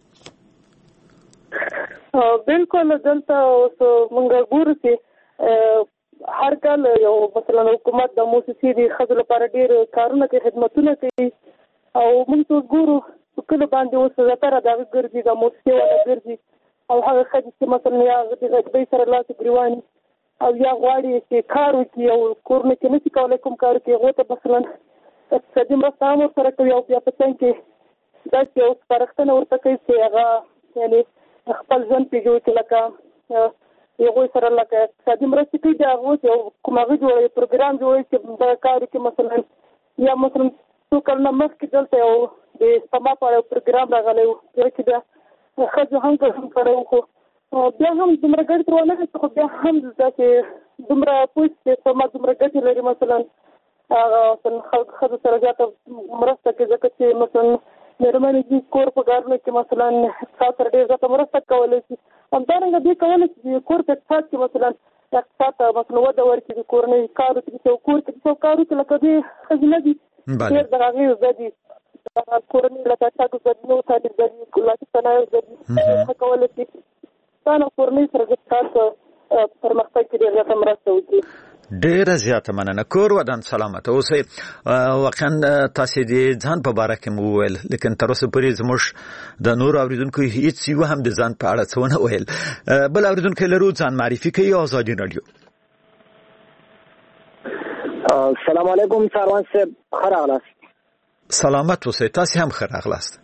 بالکل دلته موږ ګورو چې هر کال یو مثلا حکومت د موسسې د خځو لپاره ډیر کارونه کوي خدماتونه کوي او موږ څو ګورو کله باندې اوس زتره دا ګرځي د موسسې ولا ګرځي او هغه خځې چې مثلا یا د غږ سره لاس ګریوان او یا غواړي چې کار وکړي او کورنۍ کې نشي کولای کوم کار کوي هغه ته مثلا اقتصادي مرسته هم سره کوي او بیا په څنګه کې دا چې اوس پرختنه ورته کوي چې هغه یعنی خپل ځان پیژوي چې لکه یو سره لکه اقتصادي مرسته کوي دا هغه کومه جوړه پروګرام جوړوي چې دا کار کې مثلا یا مثلا څو کلونه مخکې دلته یو د سپما په اړه پروګرام راغلی و چې دا ښځو هم کار کړی خو بیا هم دومره ګټې ترې ونه کړې خو بیا هم داسې دومره پوه چې سپما دومره ګټې لري مثلا هغه ښځو سره زیاته مرسته کوي ځکه چې مثلا مېرمنې دي کور په کارونو کې مثلا اقتصاد سره ډېر زیاته مرسته کولی شي همدارنګه دې کولی شي کور په اقتصاد کې مثلا اقتصاد مثلا وده ورکړي د کورنۍ کارو کې څو کور کې څو کارو کې لکه دې خزینه دي ډېر د هغې زدي کورنۍ لکه تاسو د نو تعلیم زدي کولای صنایع زدي څه کولای شي څنګه کورنۍ سره د تاسو پرمختګ کې ډېر زیاته مرسته وکړي. ډېره زیاته مننه. کور ودان سلامت اوسئ. واقعا تاسو دې ځان په باره کې مو وویل لیکن تر اوسه پورې زموږ د نورو اورېدونکو هیڅ یو هم د ځان په اړه څه ونه ویل. بل اورېدونکی لرو ځان معرفي کوي ازادي راډیو. السلام علیکم ساروان صاحب ښه راغلاست. سلامت اوسئ. تاسو هم ښه راغلاست.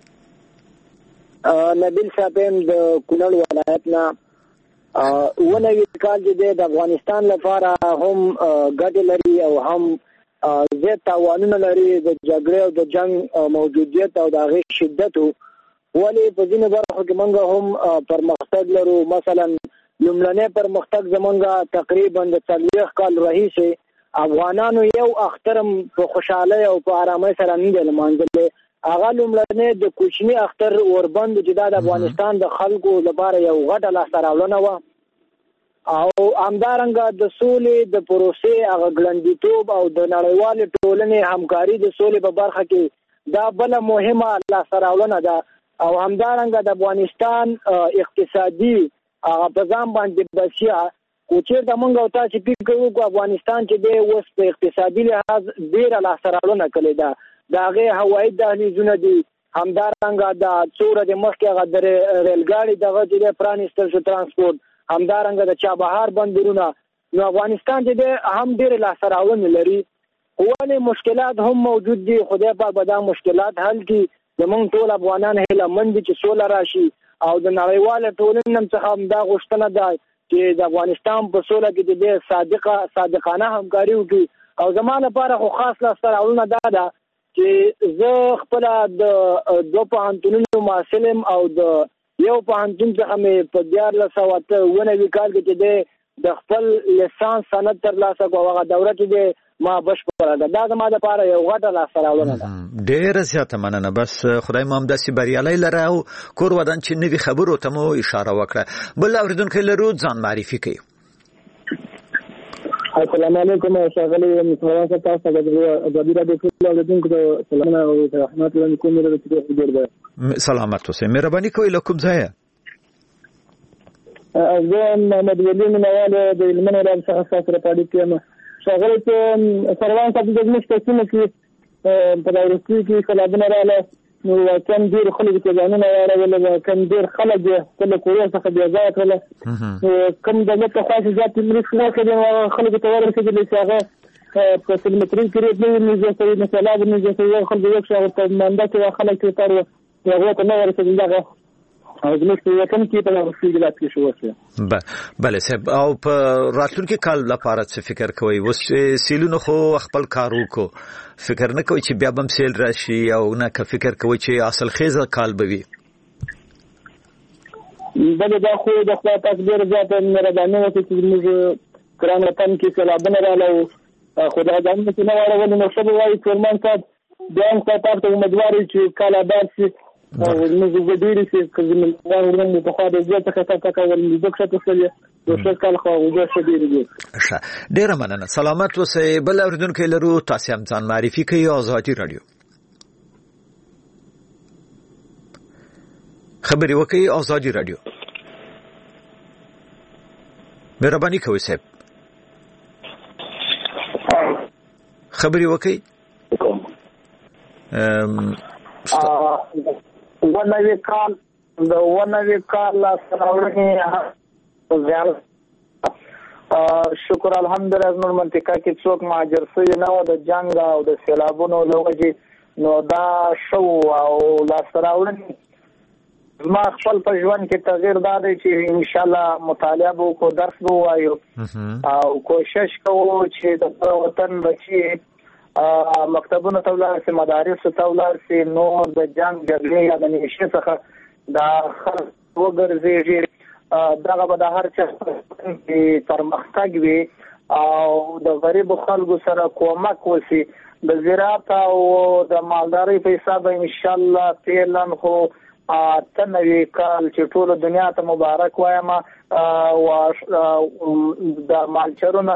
نبیل صاحب د کونړ ولایت نه ونوي کال چې د افغانستان لپاره هم ګټې لري او هم زیات تاوانونه لري د جګړې او د جنگ موجودیت او د هغې شدت ولې په ځینو برخو کې موږ هم پرمختګ لرو. مثلا لومړنی پرمختګ زموږ تقریبا د څلوېښت کال راهیسې افغانانو یو اختر په خوشحالۍ او په ارامۍ سره نه دی لمانځلی. هغه لومړنی د کوچني اختر اوربند چې دا د افغانستان د خلکو لپاره یو غټه لاسته راوړنه وه او همدارنګه د سولې د پروسې هغه ګړندیتوب او د نړیوالې ټولنې همکاري د سولې په برخه کې دا بله مهمه لاسته راوړنه ده او همدارنګه د افغانستان اقتصادي هغه په ځان باندې بسیا خو چېرته موږ او تاسې فکر کوو افغانستان چې دی اوس په اقتصادي لحاظ ډېره لاسته راوړنه کړې ده. د هغې هوایي دهلیزونه دي همدارنګه د څو ورځې مخکې هغه د ریلګاړي دغه چې دی پرانیستل شو ترانسپورټ همدارنګه د چابهار بندرونه. نو افغانستان چې دی هم ډېرې لاسته راوړنې لري خو ولې مشکلات هم موجود دي. خدای پاک به دا مشکلات حل کړي. زموږ ټول افغانان هیلهمند دي چې سوله راشي او د نړیوالې ټولنې هم څخه هم دا غوښتنه ده چې د افغانستان په سوله کې د دې صادقه صادقانه همکاري وکړي. او زما لپاره خو خاص لاسته راوړنه دا ده چې زه خپله د دوه پوهنتونونو محصل یم او د یو پوهنتون څخه مې په دیارلس سوه اته اووه نوي کال کې چې دی د خپل لیسانس سند ترلاسه کړو. هغه دوره چې دی ما بشپړه ده. دا زما دپاره یو غټه لاسته راوړنه ده. ډېره زیاته مننه. بس خدای مو همداسې بریالی لره او کور ودان چې نوي خبرو ته مو اشاره وکړه. بل اورېدونکی لرو ځان معرفي کوي. السلام علیکم ښاغلی مصطفی صاحب تاسو ته د ازادي راډیو ټول اورېدونکو ته سلامونه او رحمت وړاندې کوم. مې چې ډېر ډېر ده سلامت اوسئ. مهرباني کوئ له کوم ځایه؟ زه محمد ولی مینوال د هلمند ولایت څخه ستاسو سره په اړیکه یم. ښاغلی چې سروان صاحب زموږ په سیمه کې په دا وروستیو کې سیلابونه راغله نو واقعا ډېر خلکو ته ځانونه واړول واقعا ډېر خلک خپله کورونو څخه بې ځایه کړله. کوم دولت ته خواستې زیاتې مرستې ورکړې هغه خلکو ته ورسېدلې چې هغه په سلمتري کې ریټ نه وي نږدې شوي نه سیلاب نږدې شوي هغه خلکو یو شي هغه په منده کې هغه خلک چې کار و هغو ته نه ورسېدل دغه او زموږ په وطن کې په دغه مشکلات کې شو وشوه. بله صاحب او په راتلونکي کال لپاره څه فکر کوئ؟ اوس سیلونو خو خپل کار وکړو فکر نه کوئ چې بیا به هم سیل راشي او نه که فکر کوئ چې حاصلخیزه کال به وي؟ بله دا خو د خدای پاک ډېره زیاته مهرباني وکړي چې زموږ ګران وطن کې سیلابونه راغله او خو دا ځانونه چې نه واړولې نو ښه به وایي چورمان صاحب بیا هم خدای پاک ته امیدوار وي چې کال آباد شي او زموږ ډېرې چې که زموږ ورونه پخوا د زیات څخه څخه کول زه کښته شولې یو شل کال خو اوبه ښه ډېرې دي. ښه ډېره مننه. سلامت اوسئ. بل اورېدونکی لرو تاسې هم ځان معرفي کوي. ازادي راډیو خبرې وکړئ. ازادي راډیو مهرباني کوئ صاحب خبرې وکړئ. ونوي کال د ونوي کال لاسته راوړنې شکر الحمدلله زموږ منطقه کې څوک مهاجر شوي نه وو د جنګ او د سیلابونو له وجې نو دا ښه وو او لاسته راوړنې زما خپل په ژوند کې تغییر دا دی چې انشاءالله مطالعه به وکړو درس به ووایو او کوشش کوو چې د وطن بچي مکتبونو ته ولاړ شي مدارسو ته ولاړ شي نور د جنګ جګړې یا د نېشې څخه دا خلک وګرځېږي دغه به د هر چا کې پرمختګ وي او د غریبو خلکو سره کومک وشي د زراعت او د مالدارۍ په حساب انشاءالله فعلا خو تنوي کال چې ټول دنیا ته مبارک وایم او د مالچرونه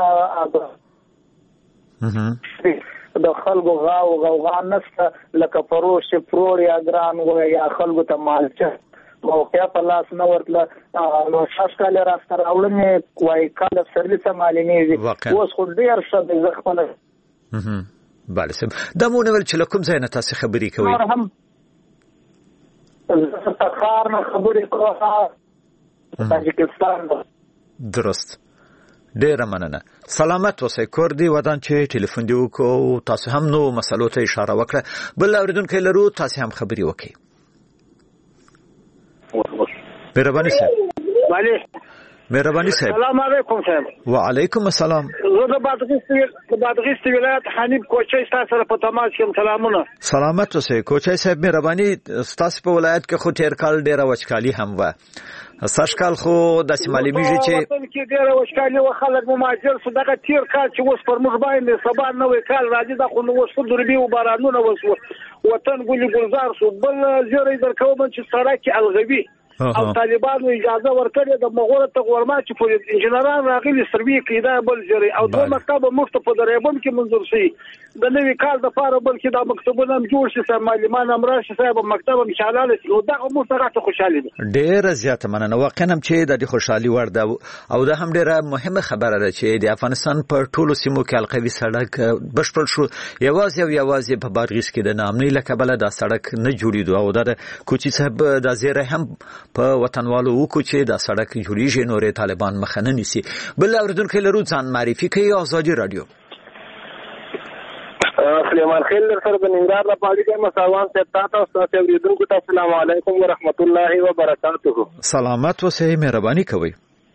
د خلکو غاو غوغا نسته لکه پروش پرور یا ګران و یا خلکو ته مالچر موقع په لاس نه ورتله نو شاش کال راستر اولنې وای کال سرویس مالینی اوس خو ډیر ښه د زخمنه بله سم دا مونږ ول چې کوم ځای نه تاسو خبرې کوي هم تخار نه خبرې کوه تاجکستان درست ډیره مننه سلامت اوسئ کور دی ودان چې ټلیفون دی وکړو تاسو هم نو مسلو ته اشاره وکړه بل اوریدونکو لرو تاسو هم خبرې وکړئ مهرباني صاحب وعلي مهرباني صاحب السلام علیکم صاحب وعلیکم السلام زه د بادغیس د بادغیس ولایت حنیف کوچي تاسو سره په تماس کې سلامونه سلامت اوسئ کوچي صاحب مهرباني تاسو په ولایت کې خو تیر کال ډیره وچکالي هم و ساشکال خو د سیمالي میږي چې وطن کې ډیره وچکالي و خلک مهاجر شو دغه تیر کال چې اوس پر موږ باندې سبا نوې کال راځي دا خو نو اوس دربي و بارانونه وسو وطن ګل ګلزار شو بل زیری درکوم چې سړک الغوي او طالبانو اجازه ورکړې د مغول ته ورما چې په انجنیران راغلي سروي کیدا بل جری او دوه مکتب مخته په دریبم کې منظور شي د نوې کال د فار بل کې دا مکتبونه هم جوړ شي سم معلمان امر شي صاحب مکتب ان شاء الله نو دا مو سره خوشاله دي ډېر زیات مننه واقعا هم چې د خوشحالي ور ده او دا هم ډېره مهمه خبره ده چې د افغانستان په ټولو سیمو کې القوي سړک بشپړ شو یوازې او یوازې په بادغیس کې د نامنۍ لکه بل دا سړک نه جوړېدو او دا کوچی صاحب د زیره هم په وطنوالو وکړو چې دا سړک جوړیږي نورې طالبان مخنه نیسي بل اوریدونکو لرو ځان معرفي کوي آزادي رادیو سلیمان خیل در سره د ننګرهار د پاړی کې مساوان صاحب تاسو تاسو اوریدونکو ته السلام علیکم ورحمت الله وبرکاته سلامت اوسئ مهرباني کوئ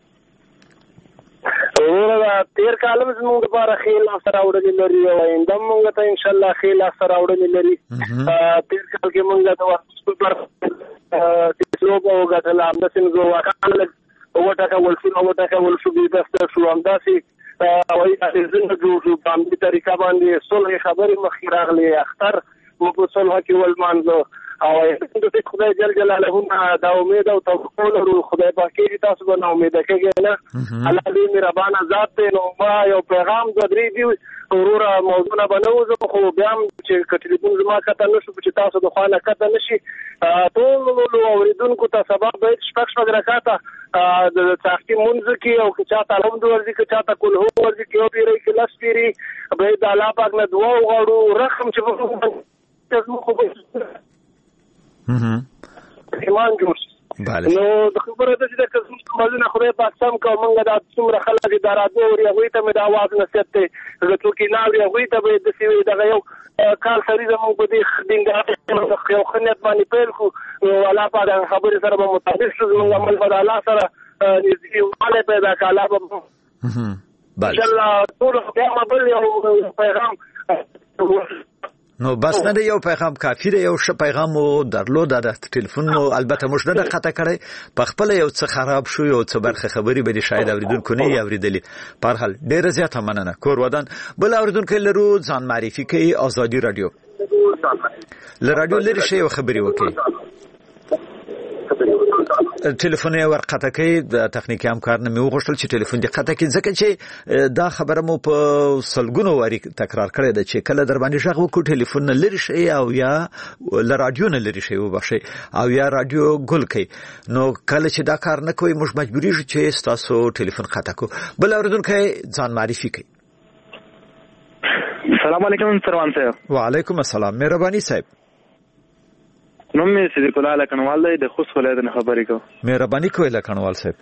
ورته تیر کالم زموږ لپاره خیل سره وړل لري او اندم موږ ته ان شاء الله خیل سره وړل لري تیر کال کې موږ د واسطو پر لوګ او غټل امدسن زو وکړل او ټاکه ولسو او ټاکه ولسو به تاسو شو امداسي او د زنه جوړو په دې طریقه باندې صلح خبرې مخې راغلي اختر او په صلح کې ولمانځو او د خدای جل جلاله دا امید او توکل او خدای پاک دې تاسو باندې امید کوي نه الله دې مهربان ذات ته نو ما یو پیغام درې دی ورور موضوع نه بنوزو خو بیا چې کټلیفون زما کته نشو چې تاسو د خوانه کته نشي ټول اوریدونکو ته سبب به شپږ شپږ رکعاته د تحقیق منځ کې او چې چاته الحمد ورزي کې چاته کول هو ورزي کې او بیرې کې لاس پیری به د الله پاک نه دعا وغواړو رقم چې تاسو خو به ایمان جوړ بله نو د خبره ده چې د کزم مازنه خدای پاک سم کو مونږ د څومره خلک اداراتو او هغه ته مې د आवाज نصیحت ته زه کې نه لري هغه ته به د سیوی دغه یو کال سری زموږ په دې دینګه یو خنیت باندې پیل کو الله پاک خبره سره به مطابق شو زموږ عمل په الله سره نږدې واله پیدا کاله به بله ان شاء الله ټول بیا مبل یو پیغام نو بس نه یو پیغام کافی دی یو ش پیغام درلود د ټلیفون نو البته مش نه قطع کړي په خپل یو څه خراب شو یو څه برخه خبري به شاید اوریدونکو نه اوریدلی په هر حال ډیره زیاته مننه کور ودان بل اوریدونکو لرو ځان معرفي کوي آزادي رادیو ل رادیو لري شی خبري وکي ټلیفون یې ورقطه کوي د تخنیکی همکار نه مې وغوښتل چې ټلیفون دې قطع کړي ځکه چې دا خبره مو په سلګونو واری تکرار کړې ده چې کله در باندې ژغ وکړو ټلیفون نه لري شي او یا ل رادیو نه لري شي وبخښي او یا رادیو ګل کوي نو کله چې دا کار نه کوي موږ مجبوري یو چې تاسو ټلیفون قطع کو بل اوریدونکو ځان معرفي کوي السلام علیکم سروان صاحب وعلیکم السلام مهرباني صاحب نوم مې صدیق الله لکنوال دی د خوست ولایت نه خبرې کوم مهرباني کوئ لکنوال صاحب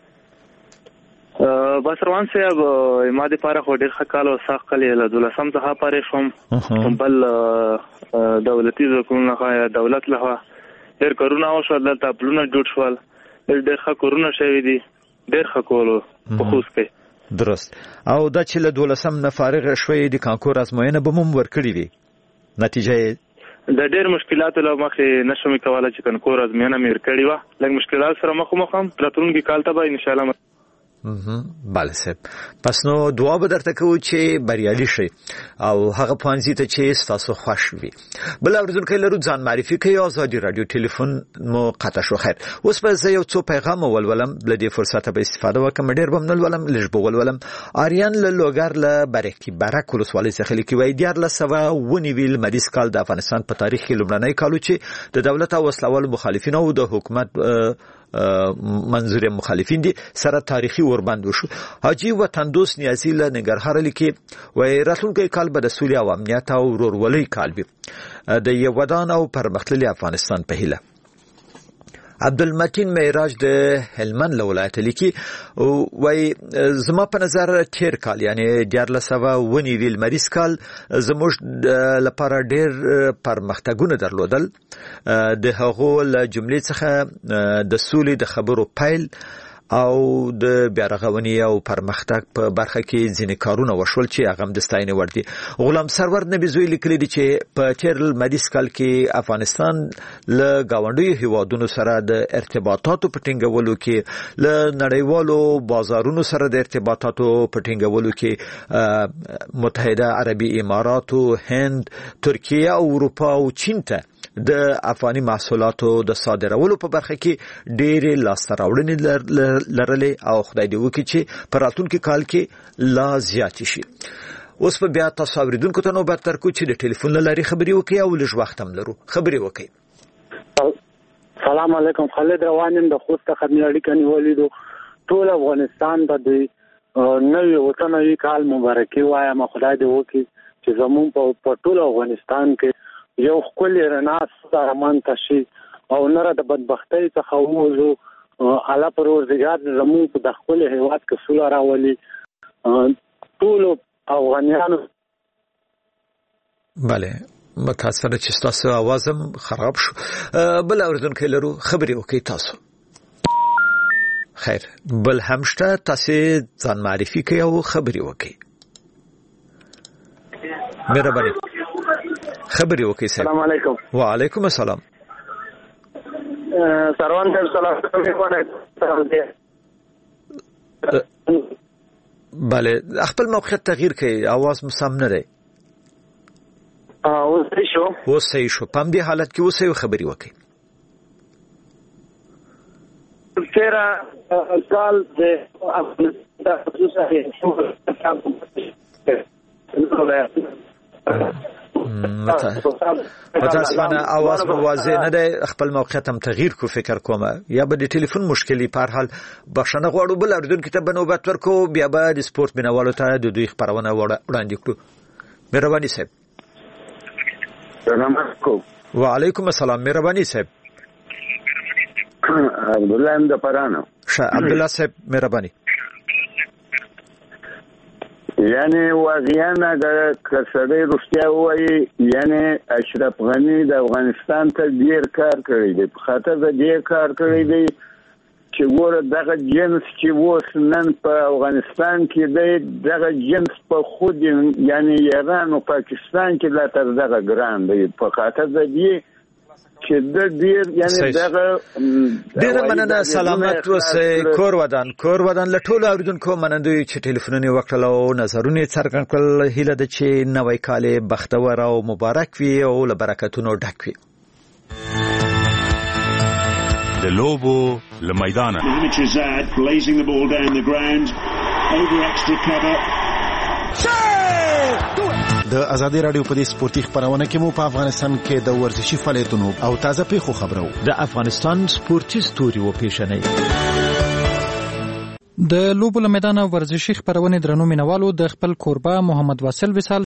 بس روان صاحب ما د پاره خو ډېر ښه کال او سخت کال له دولسم څخه پاره شوم بل دولتي ځکونه خو دولت له ډېر کرونا او شو دلته پلونه جوړ شول ډېر ښه کرونا شوی دی ډېر ښه کولو په خوست کې درست او دا چې له دولسم نه فارغ شوی دی کانکور ازموینه به مم ورکړي وي نتیجه د ډېر مشکلاتو له مخې نشم کولای چې کانکور ازموینه مې ورکړي و لږ مشکلات سره مخ مخ هم راتلونکي کال ته به ان شاء الله بله صاحب پس نو دعا به درته کوو چې بریالي شئ او هغه پوهنځي ته چې ستاسو خوښ وي. بل اورېدونکی لرو ځان معرفي کوي. ازادي راډیو ټلیفون مو قطع شو. خیر اوس به زه یو څو پیغام ولولم له دې فرصته به استفاده وکړم. ډېر به نه ولولم لږ به ولولم. آریان له لوګر له برکي برک ولسوالۍ څخه لیکي وایي دیارلس سوه ونیوي لمریز کال د افغانستان په تاریخ کې لومړنی کال چې د دولت او وسلوالو مخالفین او د حکومت منظور مخالفین دي سره تاریخي وربند وشو. حاجی وطن دوست نیازی له ننګرهار لیکي وایي راتلونکی کال به د سولې او امنیت او ورورولۍ کال وي د یو ودان او پرمختللي افغانستان په هیله. عبدالمتین معراج د هلمند له ولایته لیکي وایي زما په نظر تیر کال یعنی دیارلس سوه ونیوي لمریز کال زموږ لپاره ډېر پرمختګونه درلودل. د هغو له جملې څخه د سولې د خبرو پیل او د بیارغونې او پرمختګ په برخه کې ځینې کارونه وشول چې هغه هم د ستاینې وړ دي. غلام سرور نبي زوی لیکلي دي چې په تیر لمریز کال کې افغانستان له ګاونډیو هیوادونو سره د ارتباطاتو په ټینګولو کې له نړیوالو بازارونو سره د ارتباطاتو په ټینګولو کې متحده عربي اماراتو، هند، ترکیه او اروپا او چین ته د افغاني محصولاتو د صادرولو په برخه کې ډېرې لاسته راوړنې لرلې او خدای دې وکړي چې په راتلونکي کال کې لا زیاتې شي. اوس په بیا تاسو اوریدونکو ته نوبت درکو چې د ټلیفون له لارې خبرې وکړي او لږ وخت هم لرو. خبرې وکړي. سلام علیکم. خالد روانم د خوست څخه مې اړیکه نیولې دو. ټول افغانستان ته د نوي وطنوي کال مبارکي وایم. خدای دې وکړي چې زموږ په ټول افغانستان کې یو خپل رڼا سره شي او نره د بدبختۍ څخه ووځو. الله پروردګار زموږ په خپل هیواد کې سوله راولي. ټول افغانانو بله متاسفانه چې تاسو आवाज هم خراب شو. بل اوریدونکو لرو خبرې وکړئ تاسو. خیر بل همشته تاسو ځان معرفي کوي او خبرې وکړئ. مهرباني خبرې وکړئ. السلام علیکم. وعلیکم السلام. سروان صاحب سلام علیکم. بله خپل موقعیت تغییر کړئ. आवाज مسام نه دی. اوس صحیح شو. اوس صحیح شو. په دې حالت کې اوس یو خبرې وکړئ. تیرا کال د متاسفانه आवाज واضح نه دی. خپل موقعیت هم تغییر کو فکر کوم یا به د ټلیفون مشکلې په هر حال بخښنه غواړو. بل اردوونکو ته به نوبت ورکو بیا به د سپورت مینوالو ته د دوی خبرونه وړاندې کړو. مهرباني صاحب. سلام علیکم. وعلیکم السلام. مهرباني صاحب. عبدالله ام د پرانو. شه عبدالله صاحب مهرباني. یعنی واقعا اگر کسړی رښتیا وایي یعنی اشرف غنی د افغانستان ته ډیر کار کړی دی. په خاطر د ډیر کار کړی دی چې ګوره دغه جنس چې اوس نن په افغانستان کې دی دغه جنس په خود یعنی ایران او پاکستان کې لا تر دغه ګران دی. په خاطر د دې چې د ډیر یعنی دغه ډیر مننه. سلامت اوسئ. کور ودان کور ودان له ټولو اوریدونکو منندوی چې ټلیفونونه وکړل او نظرونه څرګند کړل. هیله ده چې نوی کال بختور او مبارک وي او له برکتونو ډک وي. د لوبو له میدانه د ازادي رادیو په دې سپورتي خبرونه کې مو په افغانستان کې د ورزشي فعالیتونو او تازه پیښو خبرو. د افغانستان سپورتي ستوري و پیژنئ. د لوبو له میدان ورزشي خبرونه درنو مینوالو د خپل کوربه محمد واصل وصال